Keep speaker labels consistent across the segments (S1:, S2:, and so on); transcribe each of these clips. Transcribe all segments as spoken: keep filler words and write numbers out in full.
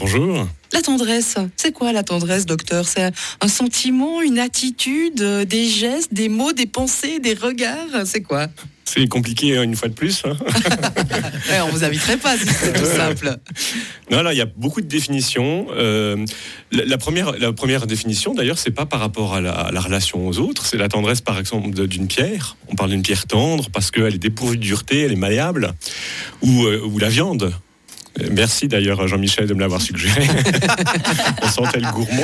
S1: Bonjour.
S2: La tendresse, c'est quoi la tendresse, docteur? C'est un sentiment, une attitude, euh, des gestes, des mots, des pensées, des regards, c'est quoi?
S1: C'est compliqué une fois de plus. Hein.
S2: Ouais, on vous inviterait pas si c'était tout simple.
S1: Non, là, il y a beaucoup de définitions. Euh, la, la, première, la première définition, d'ailleurs, c'est pas par rapport à la, à la relation aux autres. C'est la tendresse, par exemple, de, d'une pierre. On parle d'une pierre tendre parce qu'elle est dépourvue de dureté, elle est malléable. Ou, euh, ou la viande. Merci d'ailleurs Jean-Michel de me l'avoir suggéré. On sentait le gourmand.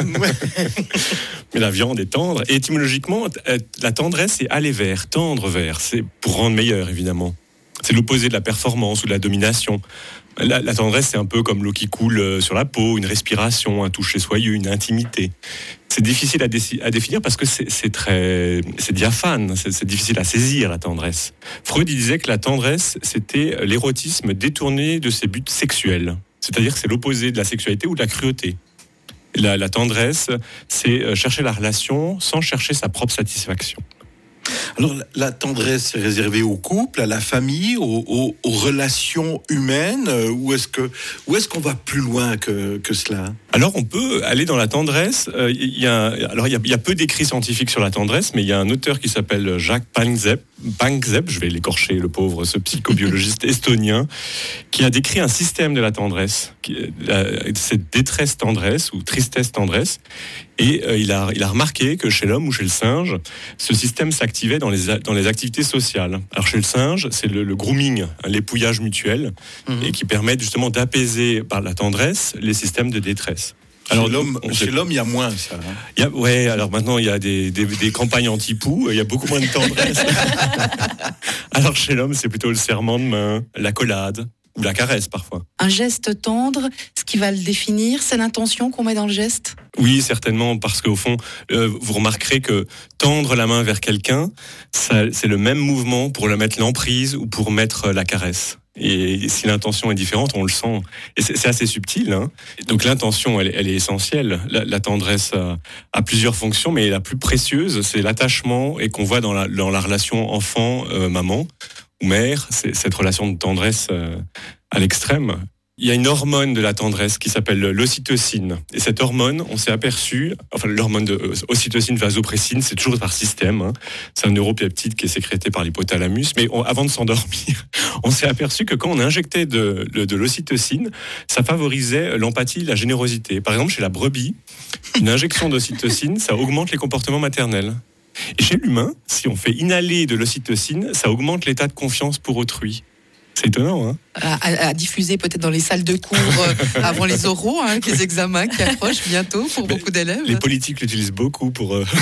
S1: Mais la viande est tendre. Et étymologiquement, la tendresse, c'est aller vers, tendre vers. C'est pour rendre meilleur, évidemment. C'est l'opposé de la performance ou de la domination. La, la tendresse, c'est un peu comme l'eau qui coule sur la peau, une respiration, un toucher soyeux, une intimité. C'est difficile à, dé- à définir parce que c'est, c'est très, c'est diaphane, c'est, c'est difficile à saisir, la tendresse. Freud, il disait que la tendresse, c'était l'érotisme détourné de ses buts sexuels. C'est-à-dire que c'est l'opposé de la sexualité ou de la cruauté. La, la tendresse, c'est chercher la relation sans chercher sa propre satisfaction.
S3: Alors, la tendresse est réservée au couple, à la famille, aux, aux, aux relations humaines, ou est-ce que, ou est-ce qu'on va plus loin que, que cela?
S1: Alors, on peut aller dans la tendresse. Euh, il y a, alors, il y a, il y a peu d'écrits scientifiques sur la tendresse, mais il y a un auteur qui s'appelle Jacques Panksepp, Panksepp, je vais l'écorcher, le pauvre, ce psychobiologiste estonien, qui a décrit un système de la tendresse, qui, la, cette détresse-tendresse ou tristesse-tendresse. Et euh, il, a, il a remarqué que chez l'homme ou chez le singe, ce système s'activait dans les, dans les activités sociales. Alors chez le singe, c'est le, le grooming, hein, l'épouillage mutuel, mmh. et qui permet justement d'apaiser par la tendresse les systèmes de détresse.
S3: Alors, chez l'homme, chez l'homme, il y a moins ça. Hein.
S1: Il y a, ouais, alors maintenant, il y a des, des, des campagnes anti-poux, il y a beaucoup moins de tendresse. Alors chez l'homme, c'est plutôt le serrement de main, l'accolade, ou la caresse parfois.
S2: Un geste tendre, ce qui va le définir, c'est l'intention qu'on met dans le geste?
S1: Oui, certainement, parce qu'au fond, euh, vous remarquerez que tendre la main vers quelqu'un, ça, c'est le même mouvement pour le mettre l'emprise ou pour mettre la caresse. Et si l'intention est différente, on le sent. Et c'est, c'est assez subtil. Hein. Donc l'intention, elle, elle est essentielle. La, la tendresse a, a plusieurs fonctions, mais la plus précieuse, c'est l'attachement et qu'on voit dans la, dans la relation enfant-maman ou mère. C'est cette relation de tendresse euh, à l'extrême. Il y a une hormone de la tendresse qui s'appelle l'ocytocine. Et cette hormone, on s'est aperçu, enfin l'hormone de ocytocine, vasopressine, c'est toujours par système. Hein. C'est un neuropeptide qui est sécrété par l'hypothalamus. Mais on, avant de s'endormir, on s'est aperçu que quand on injectait de, de, de l'ocytocine, ça favorisait l'empathie, la générosité. Par exemple, chez la brebis, une injection d'ocytocine, ça augmente les comportements maternels. Et chez l'humain, si on fait inhaler de l'ocytocine, ça augmente l'état de confiance pour autrui. C'est étonnant, hein?
S2: À, à, à diffuser peut-être dans les salles de cours euh, avant les oraux, hein, les examens qui approchent bientôt pour Mais beaucoup d'élèves.
S1: Les politiques l'utilisent beaucoup pour euh,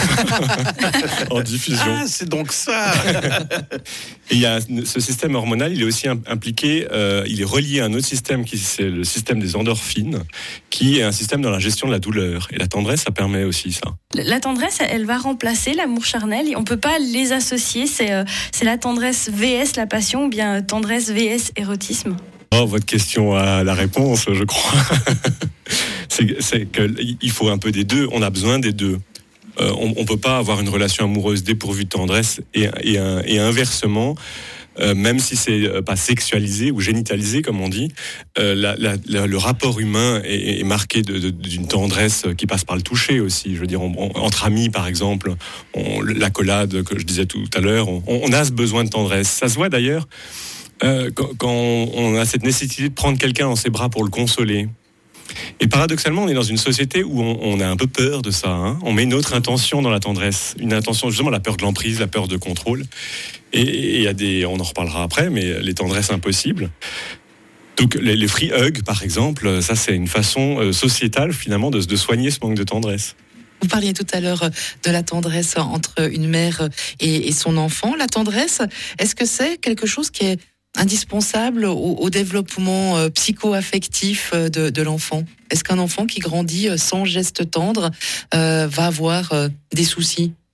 S1: en diffusion.
S3: Ah, c'est donc ça.
S1: Et il y a ce système hormonal, il est aussi impliqué, euh, il est relié à un autre système qui c'est le système des endorphines, qui est un système dans la gestion de la douleur. Et la tendresse, ça permet aussi ça.
S4: La tendresse, elle va remplacer l'amour charnel. On peut pas les associer. C'est euh, c'est la tendresse vs la passion ou bien tendresse vs érotisme.
S1: Oh, votre question a la réponse, je crois. c'est, c'est qu'il faut un peu des deux. On a besoin des deux. Euh, on ne peut pas avoir une relation amoureuse dépourvue de tendresse et, et, et inversement, euh, même si c'est pas sexualisé ou génitalisé, comme on dit, euh, la, la, la, le rapport humain est, est marqué de, de, d'une tendresse qui passe par le toucher aussi. Je veux dire, on, on, entre amis, par exemple, on, l'accolade que je disais tout à l'heure, on, on a ce besoin de tendresse. Ça se voit d'ailleurs. Euh, quand, quand on a cette nécessité de prendre quelqu'un dans ses bras pour le consoler. Et paradoxalement, on est dans une société où on, on a un peu peur de ça. Hein. On met une autre intention dans la tendresse, une intention justement la peur de l'emprise, la peur de contrôle. Et il y a des, on en reparlera après, mais les tendresses impossibles. Donc les, les free hugs, par exemple, ça c'est une façon euh, sociétale finalement de, de soigner ce manque de tendresse.
S2: Vous parliez tout à l'heure de la tendresse entre une mère et, et son enfant. La tendresse, est-ce que c'est quelque chose qui est indispensable au, au développement euh, psycho-affectif de, de l'enfant? Est-ce qu'un enfant qui grandit sans geste tendre euh, va avoir euh, des soucis?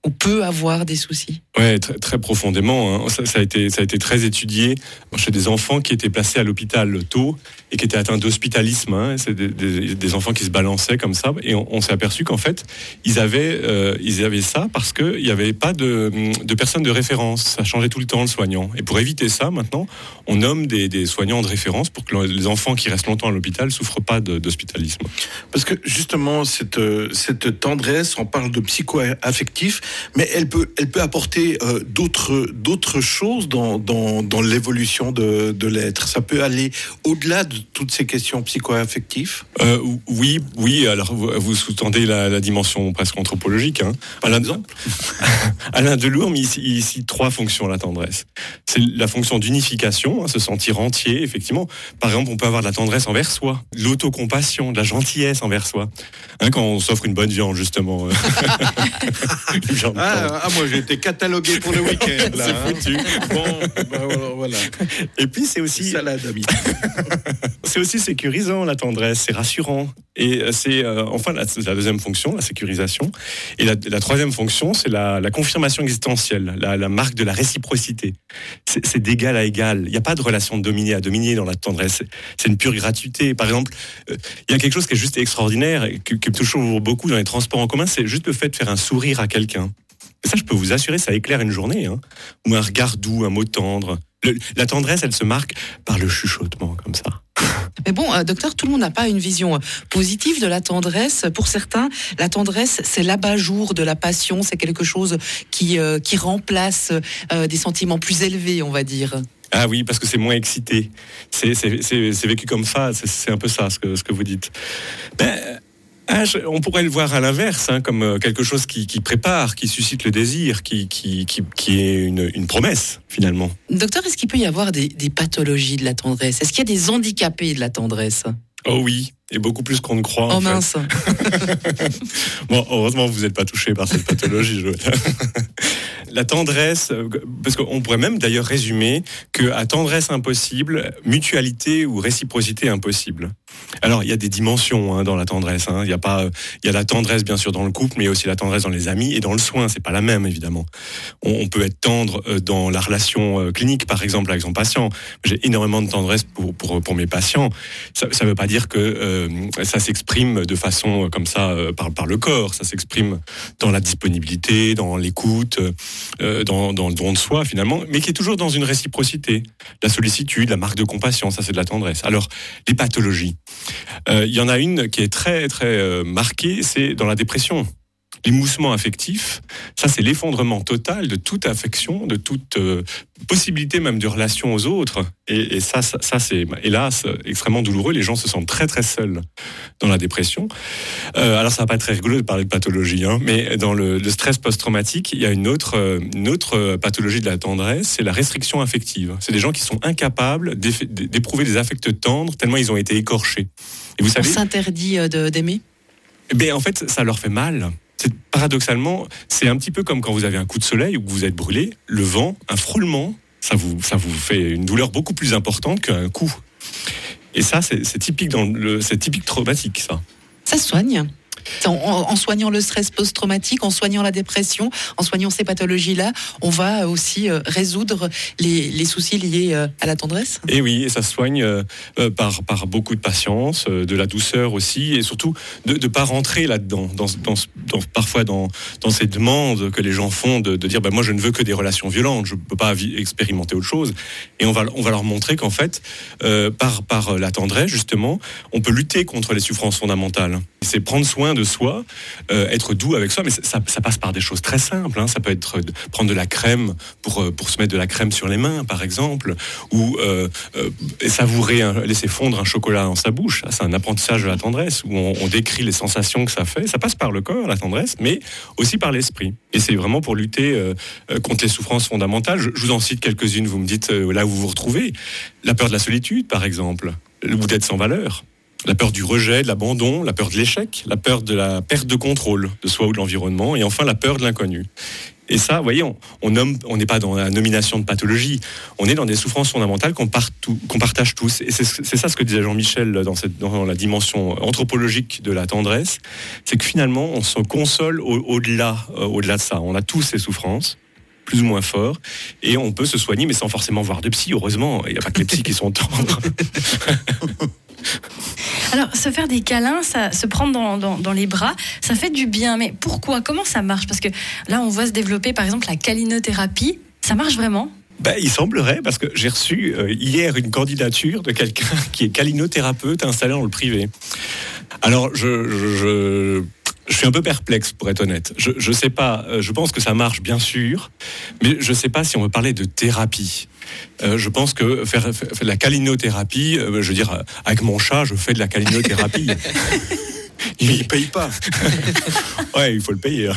S2: ou peut avoir des soucis?
S1: Ouais, très, très profondément. Hein. Ça, ça, a été, ça a été très étudié chez des enfants qui étaient placés à l'hôpital tôt et qui étaient atteints d'hospitalisme. Hein. C'est des, des, des enfants qui se balançaient comme ça. Et on, on s'est aperçu qu'en fait, ils avaient, euh, ils avaient ça parce qu'il n'y avait pas de, de personne de référence. Ça changeait tout le temps, le soignant. Et pour éviter ça, maintenant, on nomme des, des soignants de référence pour que les enfants qui restent longtemps à l'hôpital ne souffrent pas de, d'hospitalisme.
S3: Parce que justement, cette, cette tendresse, on parle de psycho-affectif, mais elle peut, elle peut apporter Euh, d'autres, d'autres choses dans, dans, dans l'évolution de, de l'être. Ça peut aller au-delà de toutes ces questions psycho-affectives.
S1: Euh, oui, oui. Alors vous, vous sous-tendez la, la dimension presque anthropologique. Hein. Alain, Alain Delourme, ici, ici trois fonctions la tendresse. C'est la fonction d'unification, hein, se sentir entier. Effectivement, par exemple, on peut avoir de la tendresse envers soi, de l'autocompassion, de la gentillesse envers soi. Hein, quand on s'offre une bonne viande, justement.
S3: Une viande ah, ah, moi, j'ai été catalogué pour le week-end, là.
S1: C'est foutu.
S3: Hein. Bon, ben voilà, voilà.
S1: Et puis, c'est aussi...
S3: Salade, ami.
S1: C'est aussi sécurisant, la tendresse. C'est rassurant. Et c'est, euh, enfin, la, la deuxième fonction, la sécurisation. Et la, la troisième fonction, c'est la, la confirmation existentielle, la, la marque de la réciprocité. C'est, c'est d'égal à égal. Il n'y a pas de relation de dominé à dominé dans la tendresse. C'est, c'est une pure gratuité. Par exemple, euh, il y a quelque chose qui est juste extraordinaire et qui, qui me touche beaucoup dans les transports en commun, c'est juste le fait de faire un sourire à quelqu'un. Et ça, je peux vous assurer, ça éclaire une journée. Hein. Ou un regard doux, un mot tendre. Le, la tendresse, elle se marque par le chuchotement, comme ça.
S2: Mais bon, euh, docteur, tout le monde n'a pas une vision positive de la tendresse. Pour certains, la tendresse, c'est l'abat-jour de la passion. C'est quelque chose qui, euh, qui remplace euh, des sentiments plus élevés, on va dire.
S1: Ah oui, parce que c'est moins excité. C'est, c'est, c'est, c'est vécu comme ça. C'est, c'est un peu ça, ce que, ce que vous dites. Ben... Ah, je, on pourrait le voir à l'inverse, hein, comme quelque chose qui, qui prépare, qui suscite le désir, qui, qui, qui, qui est une, une promesse, finalement.
S2: Docteur, est-ce qu'il peut y avoir des, des pathologies de la tendresse? Est-ce qu'il y a des handicapés de la tendresse?
S1: Oh oui, et beaucoup plus qu'on ne croit.
S2: Oh
S1: en
S2: mince.
S1: Fait. Bon, heureusement, vous n'êtes pas touché par cette pathologie. Je... La tendresse, parce qu'on pourrait même d'ailleurs résumer qu'à tendresse impossible, mutualité ou réciprocité impossible. Alors, il y a des dimensions hein, dans la tendresse. Hein. Il y a pas, il y a la tendresse bien sûr dans le couple, mais il y a aussi la tendresse dans les amis et dans le soin. C'est pas la même évidemment. On, on peut être tendre dans la relation clinique, par exemple, avec son patient. J'ai énormément de tendresse pour pour pour mes patients. Ça, ça veut pas dire que euh, ça s'exprime de façon comme ça euh, par par le corps. Ça s'exprime dans la disponibilité, dans l'écoute, euh, dans dans le don de soi finalement, mais qui est toujours dans une réciprocité. La sollicitude, la marque de compassion, ça c'est de la tendresse. Alors les pathologies. Il euh, y en a une qui est très très euh, marquée, c'est dans la dépression. L'émoussement affectif, ça c'est l'effondrement total de toute affection, de toute euh, possibilité même de relation aux autres. Et, et ça, ça, ça c'est hélas extrêmement douloureux. Les gens se sentent très très seuls dans la dépression. Euh, alors ça va pas être très rigolo de parler de pathologie, hein, mais dans le, le stress post-traumatique, il y a une autre, une autre pathologie de la tendresse, c'est la restriction affective. C'est des gens qui sont incapables d'éprouver des affects tendres tellement ils ont été écorchés. Et vous savez,
S2: on s'interdit de, d'aimer ?
S1: Ben en fait, ça leur fait mal. C'est, paradoxalement, c'est un petit peu comme quand vous avez un coup de soleil ou que vous êtes brûlé, le vent, un frôlement, ça vous, ça vous fait une douleur beaucoup plus importante qu'un coup. Et ça, c'est, c'est typique dans le, c'est typique traumatique, ça.
S2: Ça se soigne. En, en soignant le stress post-traumatique, en soignant la dépression, en soignant ces pathologies-là, on va aussi résoudre les, les soucis liés à la tendresse.
S1: Et oui, et ça se soigne euh, par, par beaucoup de patience, euh, de la douceur aussi, et surtout de ne pas rentrer là-dedans, dans, dans, dans, parfois dans, dans ces demandes que les gens font de, de dire bah, « moi je ne veux que des relations violentes, je ne peux pas expérimenter autre chose ». Et on va, on va leur montrer qu'en fait, euh, par, par la tendresse justement, on peut lutter contre les souffrances fondamentales. C'est prendre soin de soi, euh, être doux avec soi, mais ça, ça passe par des choses très simples. Hein. Ça peut être de prendre de la crème pour, pour se mettre de la crème sur les mains, par exemple, ou euh, euh, savourer, un, laisser fondre un chocolat dans sa bouche. C'est un apprentissage de la tendresse où on, on décrit les sensations que ça fait. Ça passe par le corps, la tendresse, mais aussi par l'esprit. Et c'est vraiment pour lutter euh, contre les souffrances fondamentales. Je, je vous en cite quelques-unes, vous me dites euh, là où vous vous retrouvez. La peur de la solitude, par exemple, ou d'être sans valeur. La peur du rejet, de l'abandon, la peur de l'échec, la peur de la perte de contrôle de soi ou de l'environnement, et enfin la peur de l'inconnu. Et ça, vous voyez, on on nomme, on n'est pas dans la nomination de pathologie. On est dans des souffrances fondamentales qu'on, partout, qu'on partage tous. Et c'est, c'est ça ce que disait Jean-Michel dans, cette, dans la dimension anthropologique de la tendresse. C'est que finalement, on se console au, au-delà, euh, au-delà de ça. On a tous ces souffrances, plus ou moins fort, et on peut se soigner, mais sans forcément voir de psy. Heureusement, il n'y a pas que les psys qui sont tendres.
S4: Alors, se faire des câlins, ça, se prendre dans, dans, dans les bras, ça fait du bien. Mais pourquoi ? Comment ça marche ? Parce que là, on voit se développer, par exemple, la câlinothérapie. Ça marche vraiment ?
S1: Ben, il semblerait, parce que j'ai reçu euh, hier une candidature de quelqu'un qui est câlinothérapeute installé dans le privé. Alors, je... je, je... Je suis un peu perplexe, pour être honnête. Je je sais pas. Je pense que ça marche, bien sûr, mais je sais pas si on veut parler de thérapie. Euh, je pense que faire, faire, faire de la câlinothérapie, euh, je veux dire, avec mon chat, je fais de la câlinothérapie.
S3: Il ne paye pas.
S1: Ouais, il faut le payer. Hein,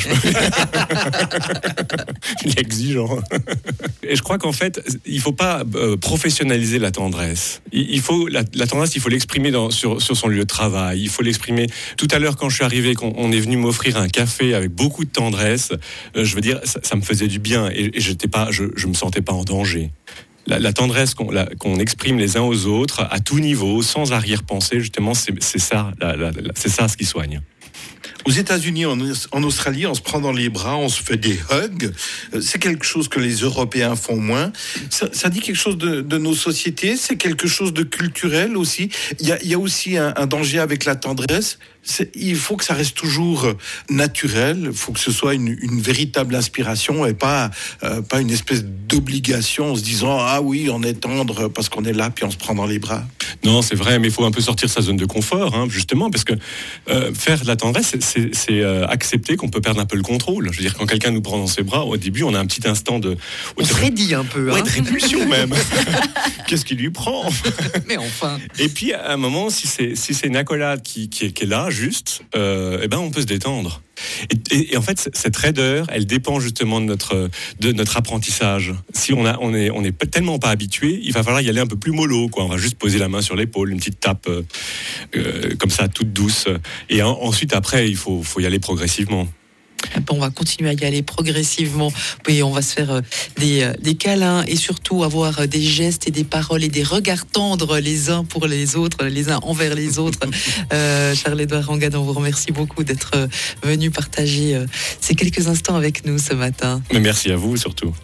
S1: il est exigeant. Et je crois qu'en fait, il ne faut pas euh, professionnaliser la tendresse. Il, il faut, la, la tendresse, il faut l'exprimer dans, sur, sur son lieu de travail. Il faut l'exprimer. Tout à l'heure, quand je suis arrivé, qu'on on est venu m'offrir un café avec beaucoup de tendresse, euh, je veux dire, ça, ça me faisait du bien et, et j'étais pas, je ne me sentais pas en danger. La, la tendresse qu'on, la, qu'on exprime les uns aux autres, à tout niveau, sans arrière-pensée, justement, c'est, c'est, ça, la, la, la, c'est ça ce qui soigne.
S3: Aux États-Unis, en, en Australie, on se prend dans les bras, on se fait des hugs. C'est quelque chose que les Européens font moins. Ça, ça dit quelque chose de, de nos sociétés. C'est quelque chose de culturel aussi. Il y a, il y a aussi un, un danger avec la tendresse. C'est, il faut que ça reste toujours naturel. Il faut que ce soit une, une véritable inspiration et pas, euh, pas une espèce d'obligation en se disant « Ah oui, on est tendre parce qu'on est là, puis on se prend dans les bras ».
S1: Non, c'est vrai, mais il faut un peu sortir de sa zone de confort, hein, justement, parce que euh, faire de la tendresse, c'est, c'est, c'est euh, accepter qu'on peut perdre un peu le contrôle. Je veux dire, quand quelqu'un nous prend dans ses bras, au début, on a un petit instant de...
S2: On se raidit un peu.
S1: Ouais,
S2: hein.
S1: de répulsion même. Qu'est-ce qu'il lui prend ?
S2: Mais enfin.
S1: Et puis, à un moment, si c'est, si c'est une accolade qui, qui, est, qui est là, juste, euh, eh ben, on peut se détendre. Et, et, et en fait, cette raideur, elle dépend justement de notre, de notre apprentissage. Si on, a, on, est, on est tellement pas habitué, il va falloir y aller un peu plus mollo, quoi. On va juste poser la main sur l'épaule, une petite tape euh, euh, comme ça, toute douce. Et en, ensuite, après, il faut, faut y aller progressivement.
S2: Bon, on va continuer à y aller progressivement. Oui, on va se faire des, des câlins et surtout avoir des gestes et des paroles et des regards tendres les uns pour les autres, les uns envers les autres. Euh, Charles-Édouard Rangadon, on vous remercie beaucoup d'être venu partager ces quelques instants avec nous ce matin.
S1: Mais merci à vous surtout.